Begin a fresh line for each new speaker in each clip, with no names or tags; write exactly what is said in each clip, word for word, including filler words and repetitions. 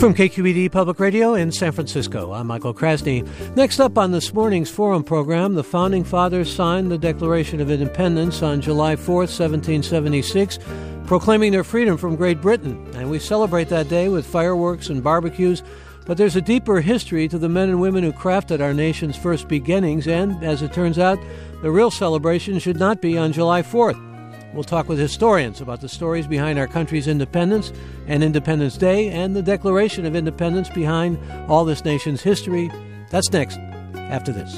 From K Q E D Public Radio in San Francisco, I'm Michael Krasny. Next up on this morning's Forum program, the Founding Fathers signed the Declaration of Independence on July fourth, seventeen seventy-six, proclaiming their freedom from Great Britain. And we celebrate that day with fireworks and barbecues. But there's a deeper history to the men and women who crafted our nation's first beginnings. And, as it turns out, the real celebration should not be on July fourth. We'll talk with historians about the stories behind our country's independence and Independence Day and the Declaration of Independence behind all this nation's history. That's next, after this.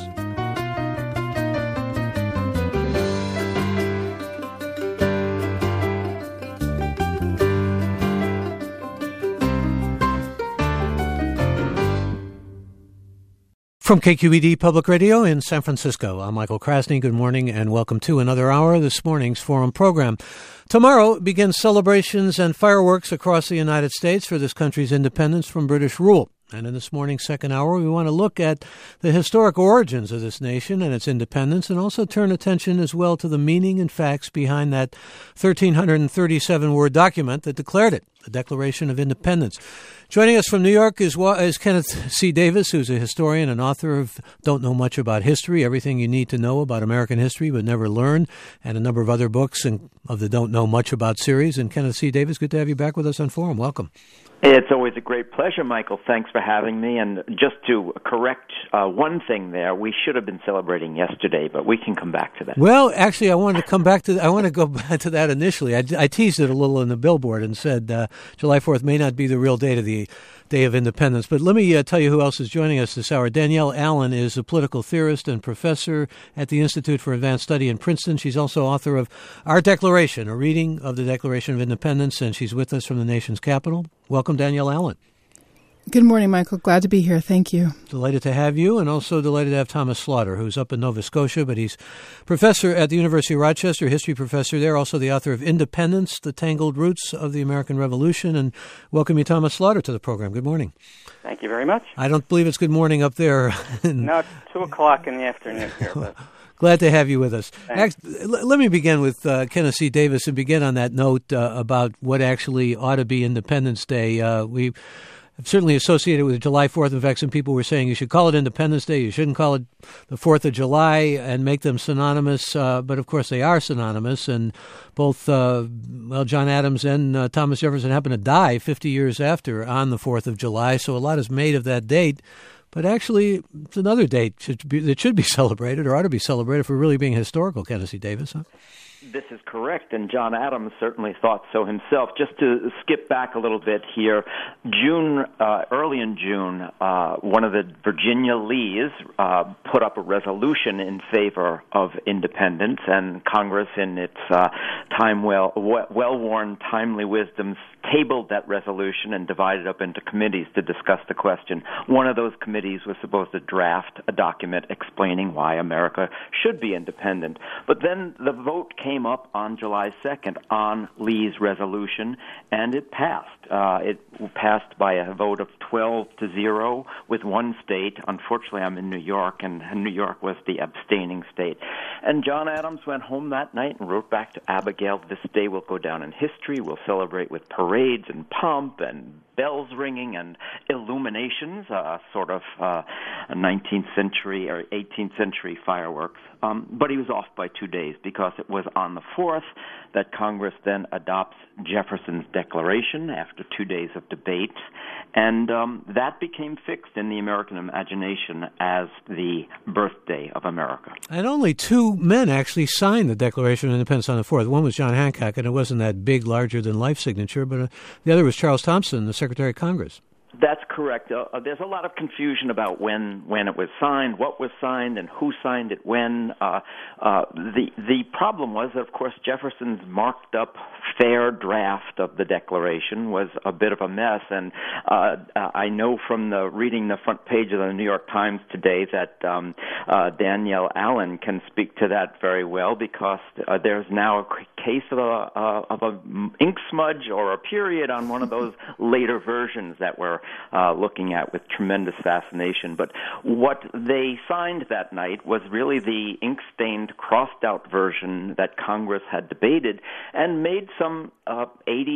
From K Q E D Public Radio in San Francisco, I'm Michael Krasny. Good morning and welcome to another hour of this morning's Forum program. Tomorrow begins celebrations and fireworks across the United States for this country's independence from British rule. And in this morning's second hour, we want to look at the historic origins of this nation and its independence, and also turn attention as well to the meaning and facts behind that one thousand three hundred thirty-seven word document that declared it, the Declaration of Independence. Joining us from New York is, is Kenneth C. Davis, who's a historian and author of Don't Know Much About History, Everything You Need to Know About American History But Never Learned, and a number of other books and of the Don't Know Much About series. And Kenneth C. Davis, good to have you back with us on Forum. Welcome.
It's always a great pleasure, Michael. Thanks for having me. And just to correct uh, one thing there, we should have been celebrating yesterday, but we can come back to that.
Well, actually, I wanted to come back to I want to go back to that initially. I, I teased it a little in the billboard and said uh, July fourth may not be the real date of the Day of Independence. But let me uh, tell you who else is joining us this hour. Danielle Allen is a political theorist and professor at the Institute for Advanced Study in Princeton. She's also author of Our Declaration, a reading of the Declaration of Independence, and she's with us from the nation's capital. Welcome, Danielle Allen.
Good morning, Michael. Glad to be here. Thank you.
Delighted to have you, and also delighted to have Thomas Slaughter, who's up in Nova Scotia, but he's professor at the University of Rochester, history professor there, also the author of Independence, The Tangled Roots of the American Revolution. And welcome you, Thomas Slaughter, to the program. Good morning.
Thank you very much.
I don't believe it's good morning up there.
No, it's two o'clock in the afternoon here, but...
Glad to have you with us.
Thanks.
Actually, let me begin with uh, Kenneth C. Davis and begin on that note uh, about what actually ought to be Independence Day. Uh, we certainly associated with July fourth. In fact, some people were saying you should call it Independence Day. You shouldn't call it the fourth of July and make them synonymous. Uh, but, of course, they are synonymous. And both, uh, well, John Adams and uh, Thomas Jefferson happened to die fifty years after on the fourth of July. So a lot is made of that date. But actually, it's another date should be, that should be celebrated or ought to be celebrated for really being historical, Kenneth C. Davis, huh?
This is correct, and John Adams certainly thought so himself. Just to skip back a little bit here, June, uh, early in June, uh, one of the Virginia Lees uh, put up a resolution in favor of independence, and Congress, in its uh, time well, well-worn, timely wisdom, tabled that resolution and divided up into committees to discuss the question. One of those committees was supposed to draft a document explaining why America should be independent. But then the vote came up on July second on Lee's resolution, and it passed. Uh, it passed by a vote of twelve to zero with one state. Unfortunately, I'm in New York, and New York was the abstaining state. And John Adams went home that night and wrote back to Abigail, "This day will go down in history. We'll celebrate with parades and pomp and bells ringing and illuminations, uh, sort of uh, nineteenth century or eighteenth century fireworks." Um, but he was off by two days because it was on the fourth that Congress then adopts Jefferson's Declaration after two days of debate. And um, that became fixed in the American imagination as the birthday of America.
And only two men actually signed the Declaration of Independence on the fourth. One was John Hancock, and it wasn't that big, larger-than-life signature, but uh, the other was Charles Thompson, the Secretary of Congress.
That's correct. Uh, there's a lot of confusion about when when it was signed, what was signed, and who signed it when. Uh, uh, the the problem was that, of course, Jefferson's marked up fair draft of the Declaration was a bit of a mess, and uh, I know from the reading the front page of the New York Times today that um, uh, Danielle Allen can speak to that very well, because uh, there's now a case of a uh, of a ink smudge or a period on one of those later versions that we're uh, looking at with tremendous fascination. But what they signed that night was really the ink-stained, crossed-out version that Congress had debated and made some uh, eighty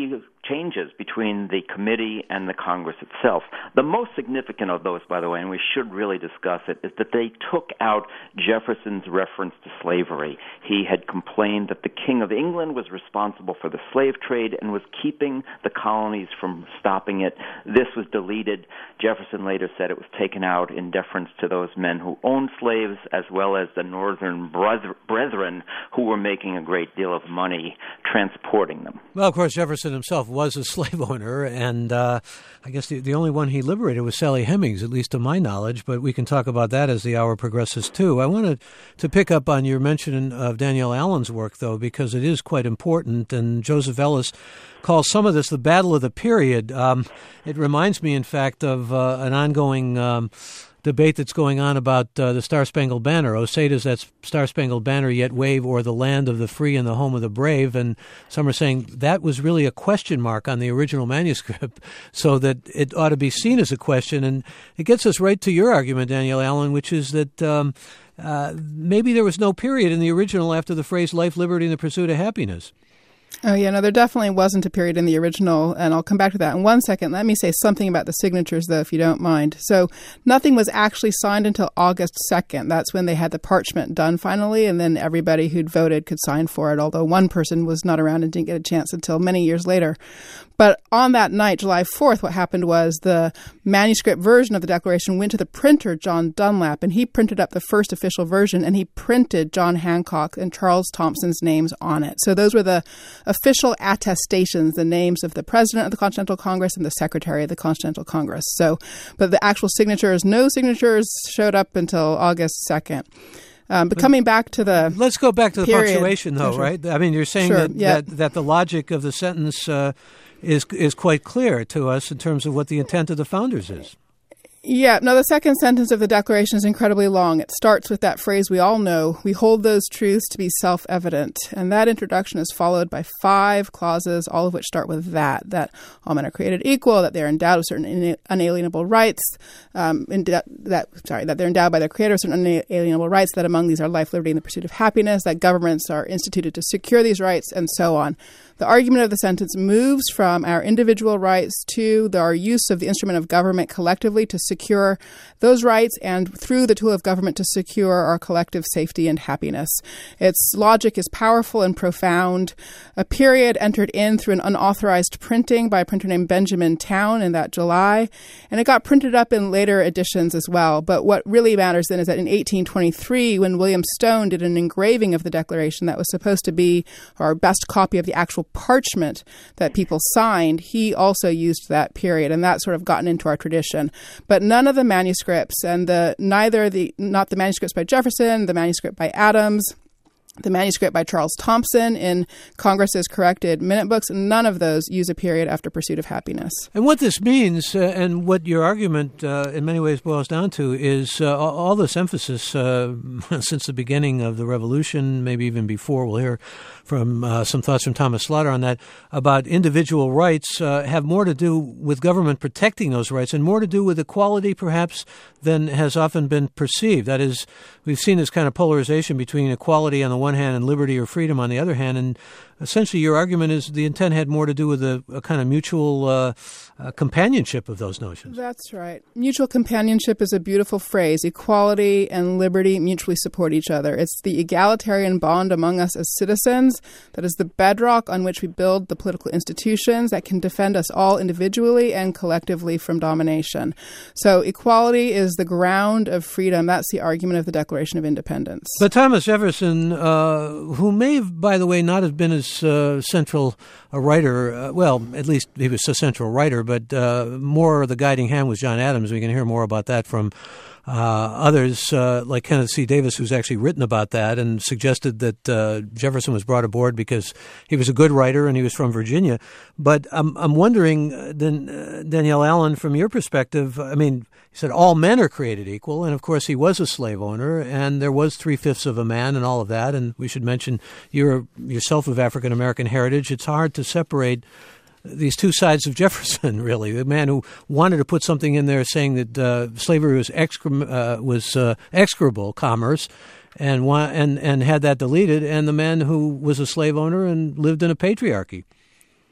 exchanges between the committee and the Congress itself. The most significant of those, by the way, and we should really discuss it, is that they took out Jefferson's reference to slavery. He had complained that the King of England was responsible for the slave trade and was keeping the colonies from stopping it. This was deleted. Jefferson later said it was taken out in deference to those men who owned slaves, as well as the Northern Brethren who were making a great deal of money transporting them.
Well, of course, Jefferson himself was a slave owner, and uh, I guess the, the only one he liberated was Sally Hemings, at least to my knowledge, but we can talk about that as the hour progresses, too. I wanted to pick up on your mention of Danielle Allen's work, though, because it is quite important, and Joseph Ellis calls some of this the battle of the period. Um, it reminds me, in fact, of uh, an ongoing um, debate that's going on about uh, the Star-Spangled Banner. Oh, say does that Star-Spangled Banner yet wave o'er the land of the free and the home of the brave? And some are saying that was really a question mark on the original manuscript, so that it ought to be seen as a question. And it gets us right to your argument, Danielle Allen, which is that um, uh, maybe there was no period in the original after the phrase life, liberty, and the pursuit of happiness.
Oh, yeah, no, there definitely wasn't a period in the original, and I'll come back to that in one second. Let me say something about the signatures, though, if you don't mind. So nothing was actually signed until August second. That's when they had the parchment done finally, and then everybody who'd voted could sign for it, although one person was not around and didn't get a chance until many years later. But on that night, July fourth, what happened was the manuscript version of the Declaration went to the printer, John Dunlap, and he printed up the first official version, and he printed John Hancock and Charles Thompson's names on it. So those were the official attestations, the names of the president of the Continental Congress and the secretary of the Continental Congress. So, but the actual signatures, no signatures showed up until August second. Um, but coming back to the
Let's go back to the
period.
punctuation, though,
Sure.
right? I mean, you're saying
Sure,
that,
yeah.
that that the logic of the sentence uh, is is quite clear to us in terms of what the intent of the founders is.
Yeah, no, the second sentence of the Declaration is incredibly long. It starts with that phrase we all know, we hold those truths to be self-evident. And that introduction is followed by five clauses, all of which start with that, that all men are created equal, that they're endowed with certain unalienable rights, um, that, that sorry, that they're endowed by their creator with certain unalienable rights, that among these are life, liberty, and the pursuit of happiness, that governments are instituted to secure these rights, and so on. The argument of the sentence moves from our individual rights to the, our use of the instrument of government collectively to secure those rights, and through the tool of government to secure our collective safety and happiness. Its logic is powerful and profound. A period entered in through an unauthorized printing by a printer named Benjamin Town in that July, and it got printed up in later editions as well. But what really matters then is that in eighteen twenty-three, when William Stone did an engraving of the Declaration that was supposed to be our best copy of the actual parchment that people signed, he also used that period, and that's sort of gotten into our tradition. But none of the manuscripts, and the neither the not the manuscripts by Jefferson, the manuscript by Adams, the manuscript by Charles Thompson in Congress's corrected minute books, none of those use a period after pursuit of happiness.
And what this means, uh, and what your argument uh, in many ways boils down to, is uh, all, all this emphasis uh, since the beginning of the Revolution, maybe even before. We'll hear from uh, some thoughts from Thomas Slaughter on that, about individual rights uh, have more to do with government protecting those rights and more to do with equality, perhaps, than has often been perceived. That is, we've seen this kind of polarization between equality on the one hand and liberty or freedom on the other hand. And essentially your argument is the intent had more to do with a, a kind of mutual uh, uh, companionship of those notions.
That's right. Mutual companionship is a beautiful phrase. Equality and liberty mutually support each other. It's the egalitarian bond among us as citizens that is the bedrock on which we build the political institutions that can defend us all individually and collectively from domination. So equality is the ground of freedom. That's the argument of the Declaration of Independence.
But Thomas Jefferson, uh, who may, have, by the way, not have been as uh, central a writer, uh, well, at least he was a central writer, but uh, more the guiding hand was John Adams. We can hear more about that from uh, others uh, like Kenneth C. Davis, who's actually written about that and suggested that uh, Jefferson was brought aboard because he was a good writer and he was from Virginia. But I'm, I'm wondering, uh, then, uh, Danielle Allen, from your perspective, I mean, he said all men are created equal, and of course he was a slave owner, and there was three-fifths of a man and all of that, and we should mention you're yourself of African-American heritage. It's hard to separate these two sides of Jefferson, really. The man who wanted to put something in there saying that uh, slavery was, excre- uh, was uh, execrable commerce, and, wa- and, and had that deleted, and the man who was a slave owner and lived in a patriarchy.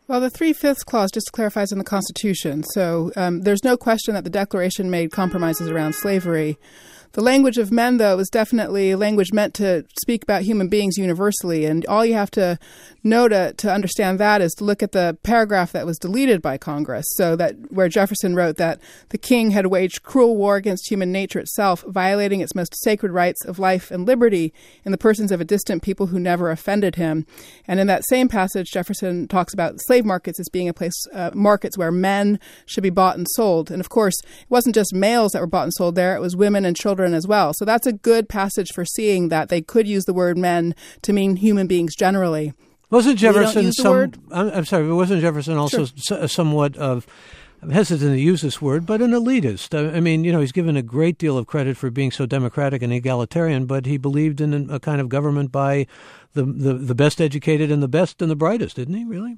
Well, the three-fifths clause just clarifies in the Constitution. So um, there's no question that the Declaration made compromises around slavery. The language of men, though, is definitely a language meant to speak about human beings universally. And all you have to know to, to understand that is to look at the paragraph that was deleted by Congress. So that where Jefferson wrote that the king had waged cruel war against human nature itself, violating its most sacred rights of life and liberty in the persons of a distant people who never offended him. And in that same passage, Jefferson talks about slave markets as being a place, uh, markets where men should be bought and sold. And of course, it wasn't just males that were bought and sold there, it was women and children as well. So that's a good passage for seeing that they could use the word men to mean human beings generally.
Wasn't Jefferson some?
Word?
I'm, I'm sorry, but wasn't Jefferson also sure. somewhat of? I'm hesitant to use this word, but an elitist. I mean, you know, he's given a great deal of credit for being so democratic and egalitarian, but he believed in a kind of government by the the, the best educated and the best and the brightest, didn't he? Really?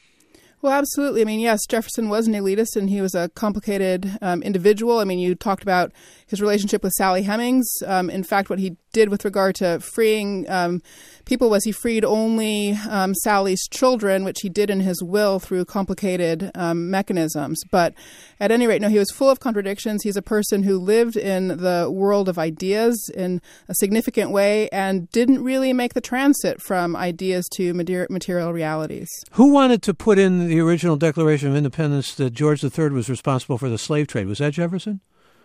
Well, absolutely. I mean, yes, Jefferson was an elitist, and he was a complicated um, individual. I mean, you talked about his relationship with Sally Hemings. Um, in fact, what he did with regard to freeing um, people was he freed only um, Sally's children, which he did in his will through complicated um, mechanisms. But at any rate, no, he was full of contradictions. He's a person who lived in the world of ideas in a significant way and didn't really make the transit from ideas to material realities.
Who wanted to put in the original Declaration of Independence that George the Third was responsible for the slave trade? Was that Jefferson?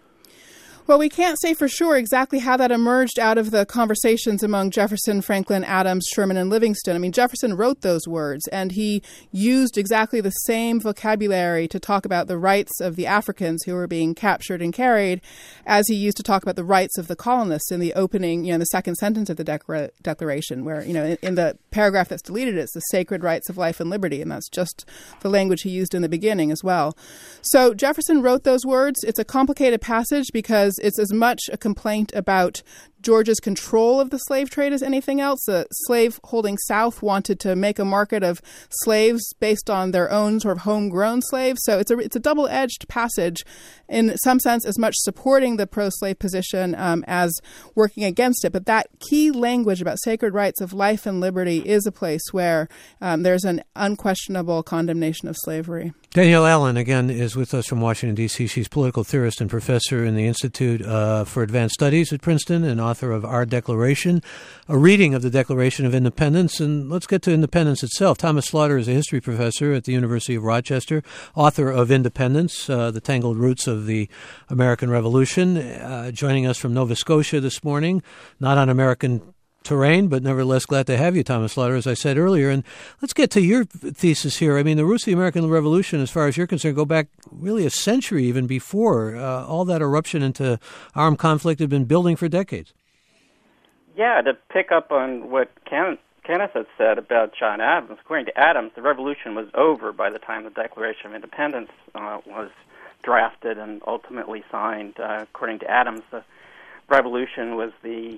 Well, we can't say for sure exactly how that emerged out of the conversations among Jefferson, Franklin, Adams, Sherman, and Livingston. I mean, Jefferson wrote those words, and he used exactly the same vocabulary to talk about the rights of the Africans who were being captured and carried as he used to talk about the rights of the colonists in the opening, you know, the second sentence of the Decra- Declaration, where, you know, in, in the paragraph that's deleted, it's the sacred rights of life and liberty, and that's just the language he used in the beginning as well. So Jefferson wrote those words. It's a complicated passage because it's as much a complaint about Georgia's control of the slave trade as anything else. The slave-holding South wanted to make a market of slaves based on their own sort of homegrown slaves. So it's a it's a double-edged passage, in some sense, as much supporting the pro-slave position um, as working against it. But that key language about sacred rights of life and liberty is a place where um, there's an unquestionable condemnation of slavery.
Danielle Allen, again, is with us from Washington, D C She's political theorist and professor in the Institute uh, for Advanced Studies at Princeton and author of Our Declaration, a reading of the Declaration of Independence. And let's get to independence itself. Thomas Slaughter is a history professor at the University of Rochester, author of Independence, uh, The Tangled Roots of the American Revolution, uh, joining us from Nova Scotia this morning, not on American terrain, but nevertheless glad to have you, Thomas Slaughter, as I said earlier. And let's get to your thesis here. I mean, the roots of the American Revolution, as far as you're concerned, go back really a century even before. Uh, all that eruption into armed conflict had been building for decades.
Yeah, to pick up on what Ken, Kenneth had said about John Adams, according to Adams, the revolution was over by the time the Declaration of Independence uh, was drafted and ultimately signed. Uh, according to Adams, the revolution was the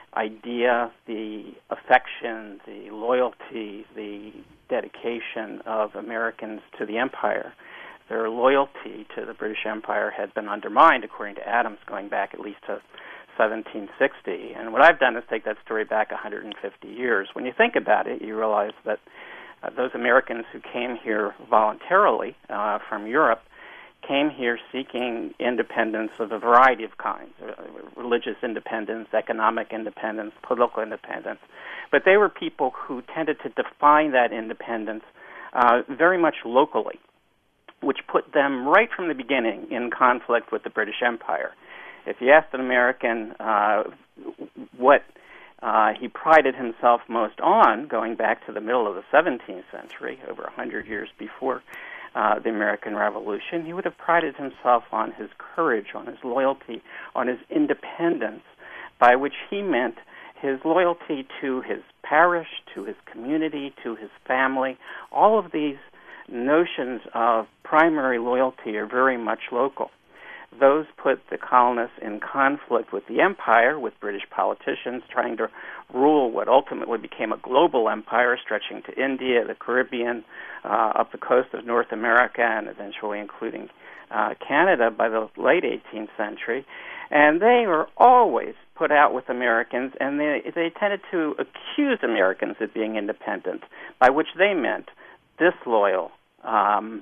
idea, the affection, the loyalty, the dedication of Americans to the empire. Their loyalty to the British Empire had been undermined, according to Adams, going back at least to seventeen sixty. And what I've done is take that story back one hundred fifty years. When you think about it, you realize that uh, those Americans who came here voluntarily uh, from Europe came here seeking independence of a variety of kinds, uh, religious independence, economic independence, political independence. But they were people who tended to define that independence uh, very much locally, which put them right from the beginning in conflict with the British Empire. If you asked an American uh, what uh, he prided himself most on, going back to the middle of the seventeenth century, over one hundred years before Uh, the American Revolution, he would have prided himself on his courage, on his loyalty, on his independence, by which he meant his loyalty to his parish, to his community, to his family. All of these notions of primary loyalty are very much local. Those put the colonists in conflict with the empire, with British politicians trying to rule what ultimately became a global empire stretching to India, the Caribbean, uh, up the coast of North America, and eventually including uh, Canada by the late eighteenth century. And they were always put out with Americans, and they, they tended to accuse Americans of being independent, by which they meant disloyal, um,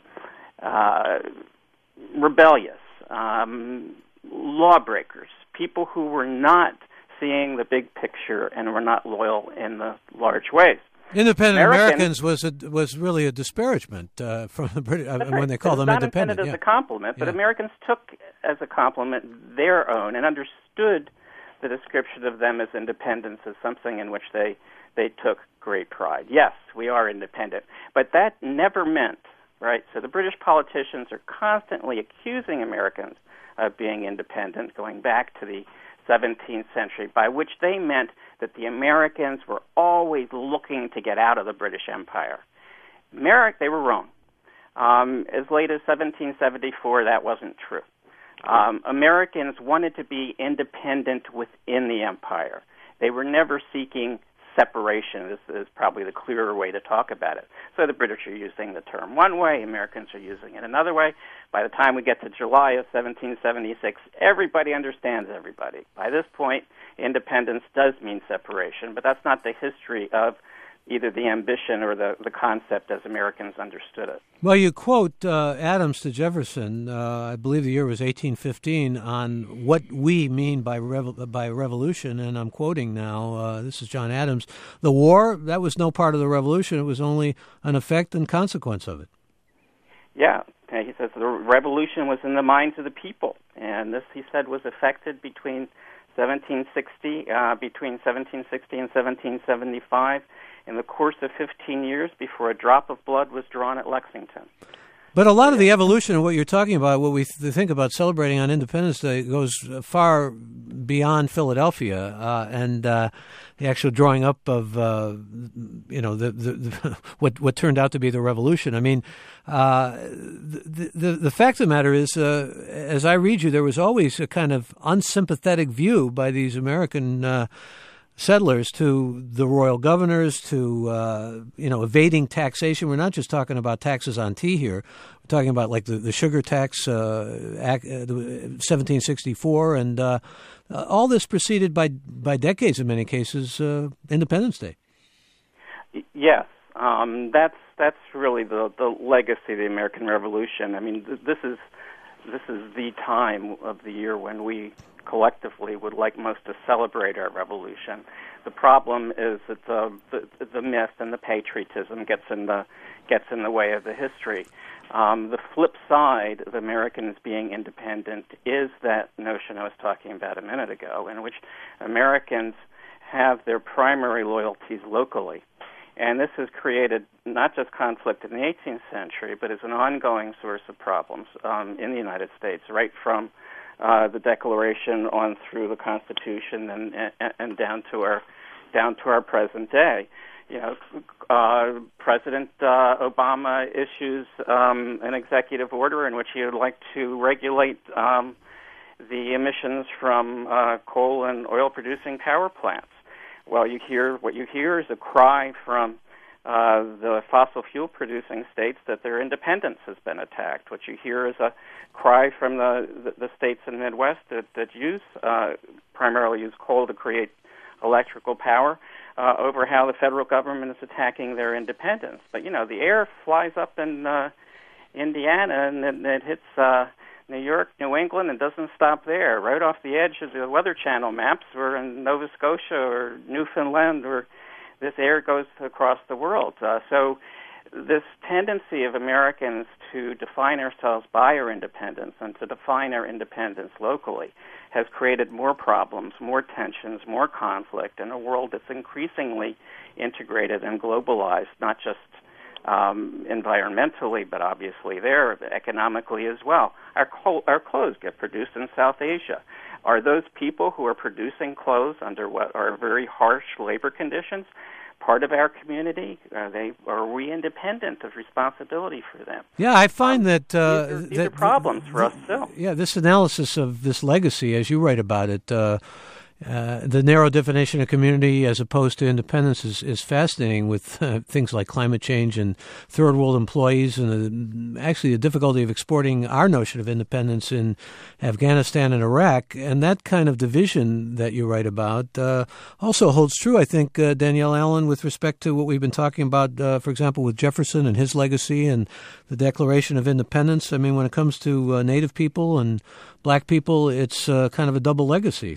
uh, rebellious, um, lawbreakers, people who were not seeing the big picture and were not loyal in the large ways.
Independent
Americans,
Americans was a, was really a disparagement uh, from the British uh,
right.
when they call
it was
them
not
independent.
intended
Yeah.
as a compliment, but
yeah.
Americans took as a compliment their own and understood the description of them as independents as something in which they they took great pride. Yes, we are independent, but that never meant, right? So the British politicians are constantly accusing Americans of being independent, going back to the seventeenth century, by which they meant that the Americans were always looking to get out of the British Empire. America, they were wrong. Um, as late as seventeen seventy-four, that wasn't true. Um, Americans wanted to be independent within the empire. They were never seeking separation. This is probably the clearer way to talk about it. So the British are using the term one way, Americans are using it another way. By the time we get to July of seventeen seventy-six, everybody understands everybody. By this point, independence does mean separation, but that's not the history of either the ambition or the, the concept as Americans understood it.
Well, you quote uh, Adams to Jefferson, uh, I believe the year was eighteen fifteen, on what we mean by revo- by revolution, and I'm quoting now, uh, this is John Adams, the war, that was no part of the revolution, it was only an effect and consequence of it.
Yeah, he says the revolution was in the minds of the people, and this, he said, was affected between seventeen sixty, uh, between seventeen sixty and seventeen seventy-five, in the course of fifteen years before a drop of blood was drawn at Lexington.
But a lot of the evolution of what you're talking about, what we th- think about celebrating on Independence Day, goes far beyond Philadelphia uh, and uh, the actual drawing up of, uh, you know, the, the, the what what turned out to be the revolution. I mean, uh, the, the the fact of the matter is, uh, as I read you, there was always a kind of unsympathetic view by these American Uh, settlers to the royal governors, to, uh, you know, evading taxation. We're not just talking about taxes on tea here. We're talking about like the, the sugar tax, uh, act, uh, seventeen sixty-four, and uh, uh, all this preceded by by decades, in many cases, uh, Independence Day.
Yes, um, that's that's really the, the legacy of the American Revolution. I mean, th- this is this is the time of the year when we collectively would like most to celebrate our revolution. The problem is that the, the the myth and the patriotism gets in the gets in the way of the history. Um, the flip side of Americans being independent is that notion I was talking about a minute ago, in which Americans have their primary loyalties locally. And this has created not just conflict in the eighteenth century, but is an ongoing source of problems um, in the United States, right from uh, the Declaration on through the Constitution and, and, and down to our down to our present day. You know, uh, President uh, Obama issues um, an executive order in which he would like to regulate um, the emissions from uh, coal and oil-producing power plants. Well, you hear what you hear is a cry from uh, the fossil fuel producing states that their independence has been attacked. What you hear is a cry from the the, the states in the Midwest that that use uh, primarily use coal to create electrical power uh, over how the federal government is attacking their independence. But you know, the air flies up in uh, Indiana and it, it hits Uh, New York, New England, and doesn't stop there. Right off the edge of the Weather Channel maps, we're in Nova Scotia or Newfoundland, where this air goes across the world. Uh, so this tendency of Americans to define ourselves by our independence and to define our independence locally has created more problems, more tensions, more conflict in a world that's increasingly integrated and globalized, not just Um, environmentally, but obviously there, economically as well. Our, co- our clothes get produced in South Asia. Are those people who are producing clothes under what are very harsh labor conditions part of our community? Are they? Are we independent of responsibility for them?
Yeah, I find
um,
that, uh,
these are, these
that
are problems
th-
for us still.
Yeah, this analysis of this legacy, as you write about it, uh, Uh, the narrow definition of community as opposed to independence is, is fascinating with uh, things like climate change and third world employees and the, actually the difficulty of exporting our notion of independence in Afghanistan and Iraq. And that kind of division that you write about uh, also holds true, I think, uh, Danielle Allen, with respect to what we've been talking about, uh, for example, with Jefferson and his legacy and the Declaration of Independence. I mean, when it comes to uh, Native people and black people, it's uh, kind of a double legacy.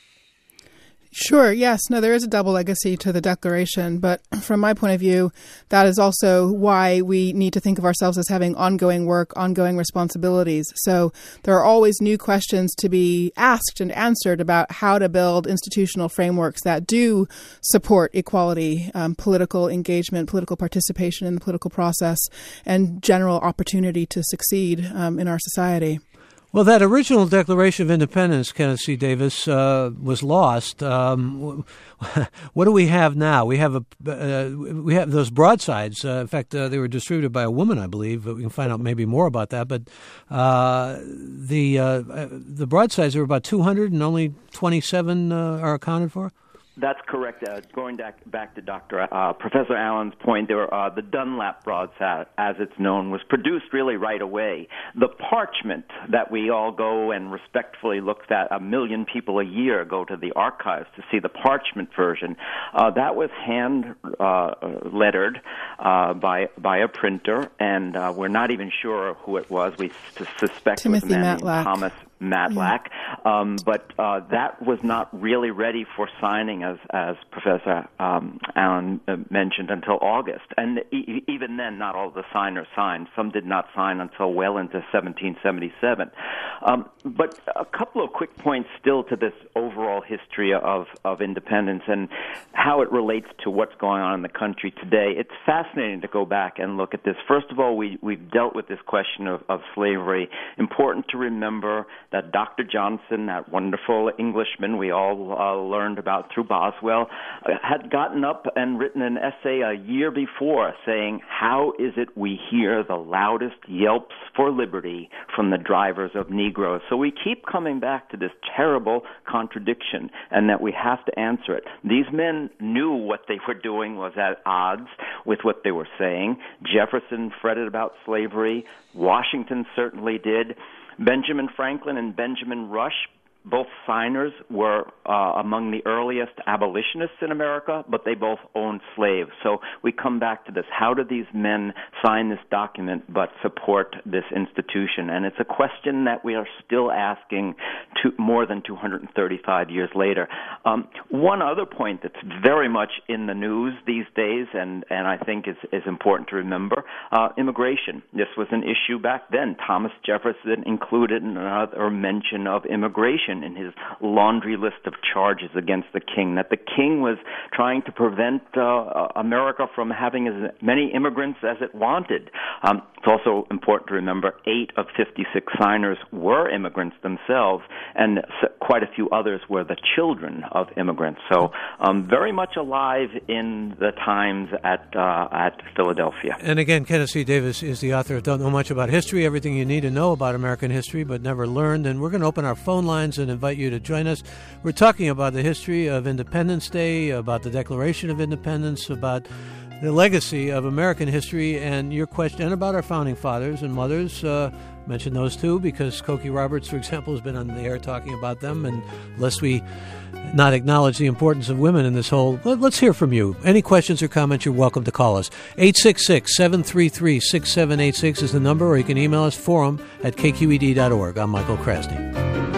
Sure, yes. No, there is a double legacy to the Declaration, but from my point of view, that is also why we need to think of ourselves as having ongoing work, ongoing responsibilities. So there are always new questions to be asked and answered about how to build institutional frameworks that do support equality, um, political engagement, political participation in the political process, and general opportunity to succeed um, in our society.
Well, that original Declaration of Independence, Kenneth C. Davis, uh, was lost. Um, what do we have now? We have a uh, we have those broadsides. Uh, in fact, uh, they were distributed by a woman, I believe. But we can find out maybe more about that. But uh, the uh, the broadsides are about two hundred, and only twenty-seven uh, are accounted for.
That's correct. Uh, going back, back to Doctor Uh, Professor Allen's point, there were, uh, the Dunlap broadside, as it's known, was produced really right away. The parchment that we all go and respectfully look at, a million people a year go to the archives to see the parchment version. Uh, that was hand uh, lettered uh, by by a printer, and uh, we're not even sure who it was. We s- suspect
Timothy
it was a man
Matlack.
named Thomas Matlack, yeah. um, but uh, that was not really ready for signing, as as Professor um, Allen uh, mentioned, until August. And e- even then, not all the signers signed. Some did not sign until well into seventeen seventy-seven. Um, but a couple of quick points still to this overall history of, of independence and how it relates to what's going on in the country today. It's fascinating to go back and look at this. First of all, we, we've dealt with this question of, of slavery. Important to remember that Doctor Johnson, that wonderful Englishman we all uh, learned about through Boswell, uh, had gotten up and written an essay a year before saying, how is it we hear the loudest yelps for liberty from the drivers of Negroes? So we keep coming back to this terrible contradiction and that we have to answer it. These men knew what they were doing was at odds with what they were saying. Jefferson fretted about slavery. Washington certainly did. Benjamin Franklin and Benjamin Rush, both signers, were uh, among the earliest abolitionists in America, but they both owned slaves. So we come back to this. How do these men sign this document but support this institution? And it's a question that we are still asking to, more than two hundred thirty-five years later. Um, one other point that's very much in the news these days, and, and I think is, is important to remember, uh, immigration. This was an issue back then. Thomas Jefferson included another mention of immigration in his laundry list of charges against the king, that the king was trying to prevent uh, America from having as many immigrants as it wanted. Um, it's also important to remember eight of fifty-six signers were immigrants themselves, and quite a few others were the children of immigrants. So um, very much alive in the times at uh, at Philadelphia.
And again, Kenneth C. Davis is the author of Don't Know Much About History, Everything You Need to Know About American History But Never Learned. And we're going to open our phone lines and invite you to join us. We're talking about the history of Independence Day, about the Declaration of Independence, about the legacy of American history, and your question, and about our founding fathers and mothers. Uh, mention those two because Cokie Roberts, for example, has been on the air talking about them, and unless we not acknowledge the importance of women in this whole, let, let's hear from you. Any questions or comments, you're welcome to call us. eight six six, seven three three, six seven eight six is the number, or you can email us, forum at k q e d dot org. I'm Michael Krasny.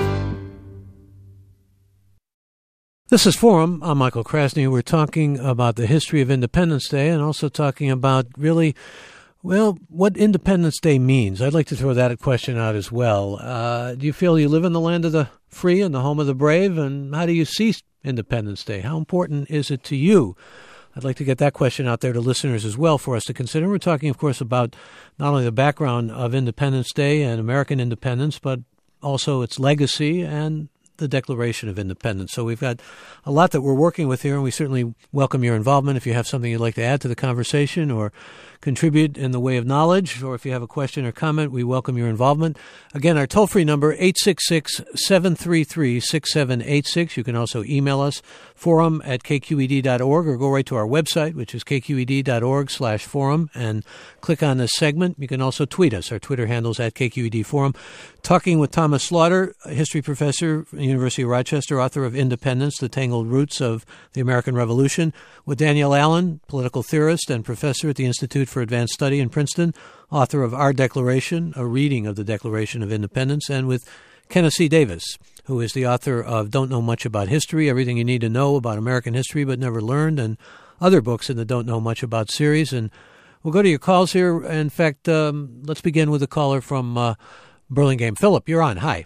This is Forum. I'm Michael Krasny. We're talking about the history of Independence Day and also talking about really, well, what Independence Day means. I'd like to throw that question out as well. Uh, do you feel you live in the land of the free and the home of the brave? And how do you see Independence Day? How important is it to you? I'd like to get that question out there to listeners as well for us to consider. We're talking, of course, about not only the background of Independence Day and American independence, but also its legacy and the Declaration of Independence. So we've got a lot that we're working with here, and we certainly welcome your involvement. If you have something you'd like to add to the conversation or contribute in the way of knowledge, or if you have a question or comment, we welcome your involvement. Again, our toll-free number, eight six six, seven three three, six seven eight six. You can also email us, forum at k q e d dot org, or go right to our website, which is k q e d dot org slash forum, and click on this segment. You can also tweet us. Our Twitter handle's at K Q E D Forum. Talking with Thomas Slaughter, a history professor at the University of Rochester, author of Independence, The Tangled Roots of the American Revolution, with Danielle Allen, political theorist and professor at the Institute for Advanced Study in Princeton, author of Our Declaration, a reading of the Declaration of Independence, and with Kenneth C. Davis, who is the author of Don't Know Much About History, Everything You Need to Know About American History But Never Learned, and other books in the Don't Know Much About series. And we'll go to your calls here. In fact, um, let's begin with a caller from uh, Burlingame. Philip, you're on. Hi.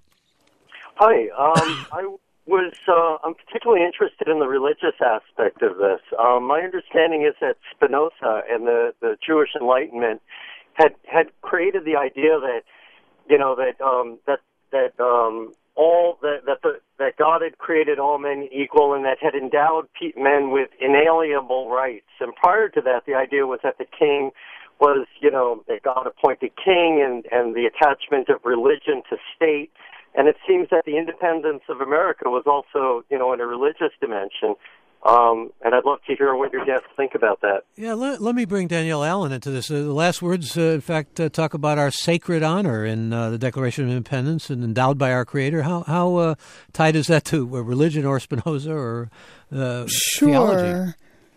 Hi. Um, I was. Uh, I'm particularly interested in the religious aspect of this. Um, my understanding is that Spinoza and the, the Jewish Enlightenment had had created the idea that you know that um, that that um, all that that the that God had created all men equal and that had endowed men with inalienable rights. And prior to that, the idea was that the king was, you know, that God appointed king and, and the attachment of religion to state. And it seems that the independence of America was also, you know, in a religious dimension. Um, and I'd love to hear what your guests think about that.
Yeah, let, let me bring Danielle Allen into this. Uh, the last words, uh, in fact, uh, talk about our sacred honor in uh, the Declaration of Independence and endowed by our Creator. How how uh, tied is that to uh, religion or Spinoza or uh,
sure.
theology?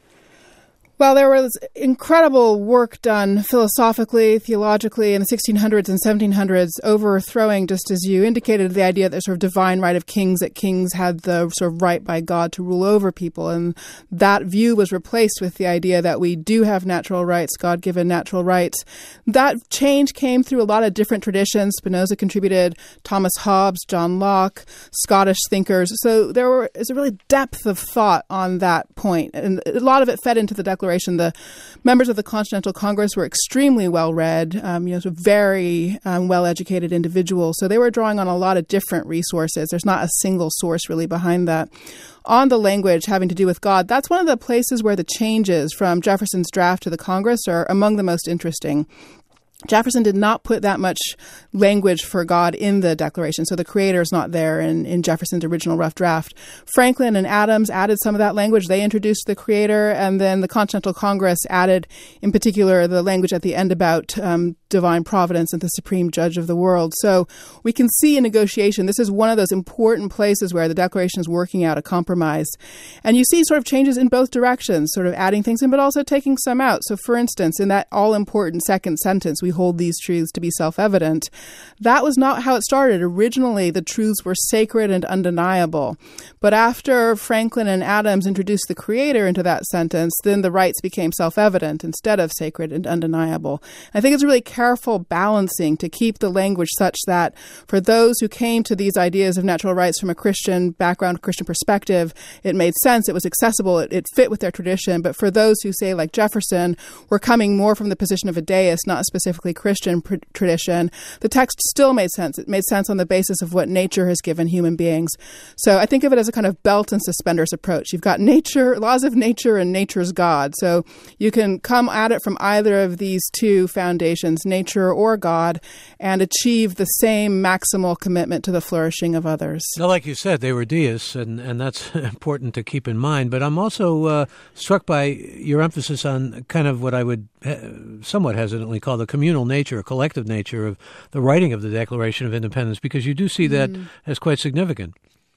Well, there was incredible work done philosophically, theologically in the sixteen hundreds and seventeen hundreds, overthrowing, just as you indicated, the idea that there's sort of divine right of kings, that kings had the sort of right by God to rule over people. And that view was replaced with the idea that we do have natural rights, God-given natural rights. That change came through a lot of different traditions. Spinoza contributed, Thomas Hobbes, John Locke, Scottish thinkers. So there were, is a really depth of thought on that point. And a lot of it fed into the Declaration. The members of the Continental Congress were extremely well-read, um, you know, so very um, well-educated individuals. So they were drawing on a lot of different resources. There's not a single source really behind that. On the language having to do with God, that's one of the places where the changes from Jefferson's draft to the Congress are among the most interesting. Jefferson did not put that much language for God in the Declaration, so the Creator is not there in, in Jefferson's original rough draft. Franklin and Adams added some of that language. They introduced the Creator, and then the Continental Congress added, in particular, the language at the end about um, divine providence and the supreme judge of the world. So we can see in negotiation, this is one of those important places where the Declaration is working out a compromise. And you see sort of changes in both directions, sort of adding things in, but also taking some out. So for instance, in that all-important second sentence, we hold these truths to be self-evident. That was not how it started. Originally, the truths were sacred and undeniable. But after Franklin and Adams introduced the Creator into that sentence, then the rights became self-evident instead of sacred and undeniable. I think it's really careful balancing to keep the language such that for those who came to these ideas of natural rights from a Christian background, Christian perspective, it made sense, it was accessible, it, it fit with their tradition. But for those who say, like Jefferson, were coming more from the position of a deist, not a specifically Christian pr- tradition, the text still made sense. It made sense on the basis of what nature has given human beings. So I think of it as a kind of belt and suspenders approach. You've got nature, laws of nature, and nature's God. So you can come at it from either of these two foundations, nature or God, and achieve the same maximal commitment to the flourishing of others.
Now, like you said, they were deists, and, and that's important to keep in mind. But I'm also uh, struck by your emphasis on kind of what I would he- somewhat hesitantly call the communal nature, collective nature of the writing of the Declaration of Independence, because you do see that mm. as quite significant.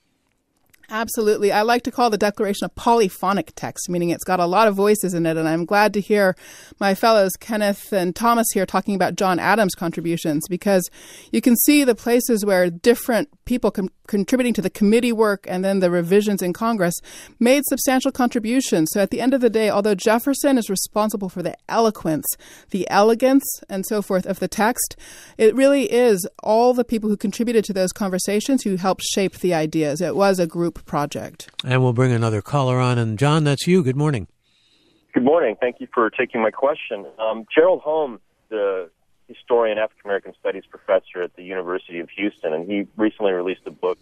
Absolutely. I like to call the Declaration a polyphonic text, meaning it's got a lot of voices in it. And I'm glad to hear my fellows Kenneth and Thomas here talking about John Adams' contributions, because you can see the places where different people com- contributing to the committee work and then the revisions in Congress made substantial contributions. So at the end of the day, although Jefferson is responsible for the eloquence, the elegance, and so forth of the text, it really is all the people who contributed to those conversations who helped shape the ideas. It was a group project.
And we'll bring another caller on. And John, that's you. Good morning.
Good morning. Thank you for taking my question. Um, Gerald Holmes, the historian, African-American studies professor at the University of Houston, and he recently released a book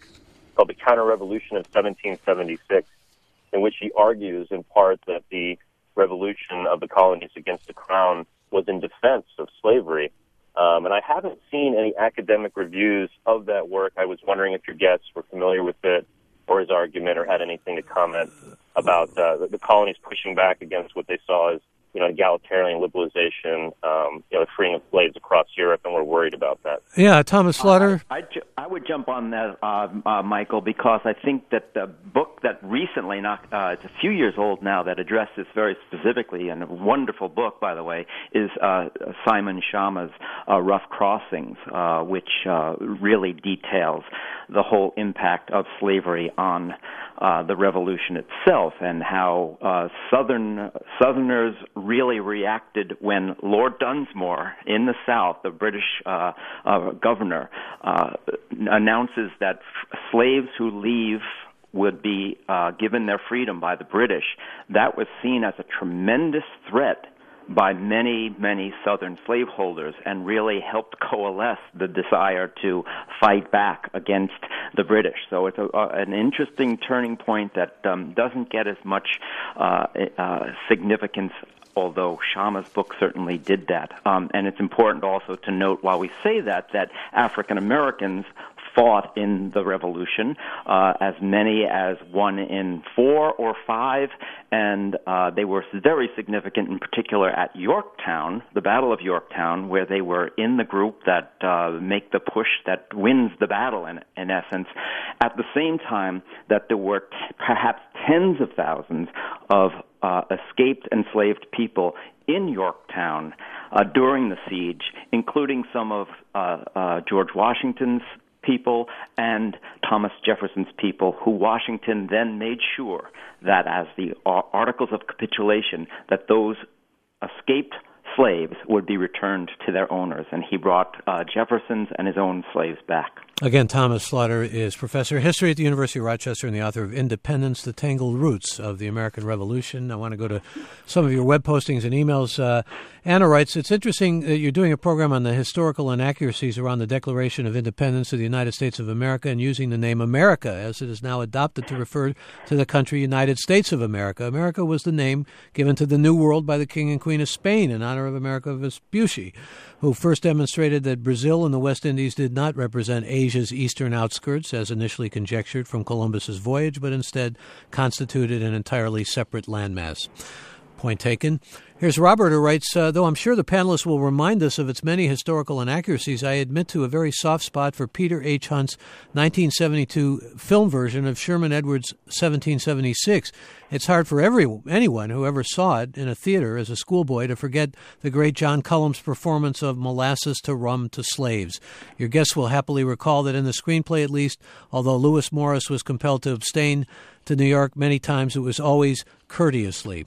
called The Counter-Revolution of seventeen seventy-six, in which he argues in part that the revolution of the colonies against the crown was in defense of slavery. Um, and I haven't seen any academic reviews of that work. I was wondering if your guests were familiar with it or his argument or had anything to comment about uh, the, the colonies pushing back against what they saw as, you know, egalitarian liberalization, um, you know, freeing of slaves across Europe, and we're worried about that.
Yeah, Thomas Slaughter.
I, I, ju- I would jump on that, uh, uh, Michael, because I think that the book that recently, not, uh, it's a few years old now, that addressed this very specifically, and a wonderful book, by the way, is uh, Simon Schama's uh, Rough Crossings, uh, which uh, really details the whole impact of slavery on uh, the revolution itself, and how uh, Southern Southerners really reacted when Lord Dunsmore in the South, the British uh, uh, governor, uh, announces that f- slaves who leave would be uh, given their freedom by the British. That was seen as a tremendous threat by many, many Southern slaveholders, and really helped coalesce the desire to fight back against the British. So it's a, a, an interesting turning point that um, doesn't get as much uh, uh, significance, although Schama's book certainly did that. Um, and it's important also to note, while we say that, that African Americans fought in the Revolution, uh, as many as one in four or five, and uh, they were very significant, in particular at Yorktown, the Battle of Yorktown, where they were in the group that uh, make the push that wins the battle, in, in essence, at the same time that there were t- perhaps tens of thousands of uh, escaped enslaved people in Yorktown uh, during the siege, including some of uh, uh, George Washington's people and Thomas Jefferson's people, who Washington then made sure that, as the Articles of Capitulation, that those escaped slaves would be returned to their owners. And he brought uh, Jefferson's and his own slaves back.
Again, Thomas Slaughter is professor of history at the University of Rochester and the author of Independence, The Tangled Roots of the American Revolution. I want to go to some of your web postings and emails. Uh, Anna writes, it's interesting that you're doing a program on the historical inaccuracies around the Declaration of Independence of the United States of America and using the name America, as it is now adopted to refer to the country United States of America. America was the name given to the New World by the King and Queen of Spain in honor of Amerigo Vespucci, who first demonstrated that Brazil and the West Indies did not represent Asia's eastern outskirts, as initially conjectured from Columbus's voyage, but instead constituted an entirely separate landmass. Point taken. Here's Robert, who writes, uh, though I'm sure the panelists will remind us of its many historical inaccuracies, I admit to a very soft spot for Peter H. Hunt's nineteen seventy-two film version of Sherman Edwards' seventeen seventy-six. It's hard for every anyone who ever saw it in a theater as a schoolboy to forget the great John Cullum's performance of Molasses to Rum to Slaves. Your guests will happily recall that in the screenplay, at least, although Lewis Morris was compelled to abstain to New York many times, it was always courteously.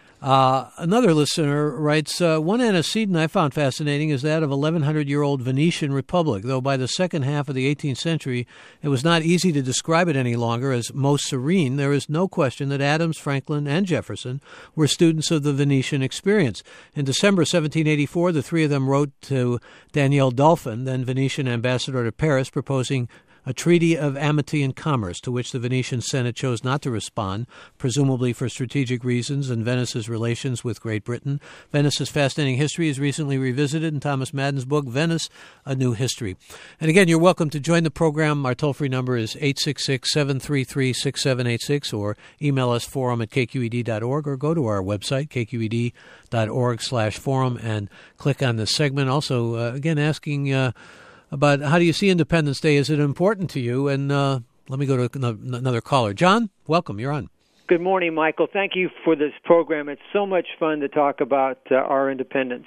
Uh, another listener writes, uh, one antecedent I found fascinating is that of eleven hundred-year-old Venetian Republic, though by the second half of the eighteenth century it was not easy to describe it any longer as most serene. There is no question that Adams, Franklin, and Jefferson were students of the Venetian experience. In December seventeen eighty-four, the three of them wrote to Daniel Dolphin, then Venetian ambassador to Paris, proposing a treaty of amity and commerce, to which the Venetian Senate chose not to respond, presumably for strategic reasons and Venice's relations with Great Britain. Venice's fascinating history is recently revisited in Thomas Madden's book, Venice, A New History. And again, you're welcome to join the program. Our toll-free number is eight six six, seven three three, six seven eight six, or email us forum at k q e d dot org, or go to our website, k q e d dot org slash forum, and click on this segment. Also, uh, again, asking Uh, about how do you see Independence Day? Is it important to you? And uh, let me go to another caller. John, welcome. You're on.
Good morning, Michael. Thank you for this program. It's so much fun to talk about uh, our independence.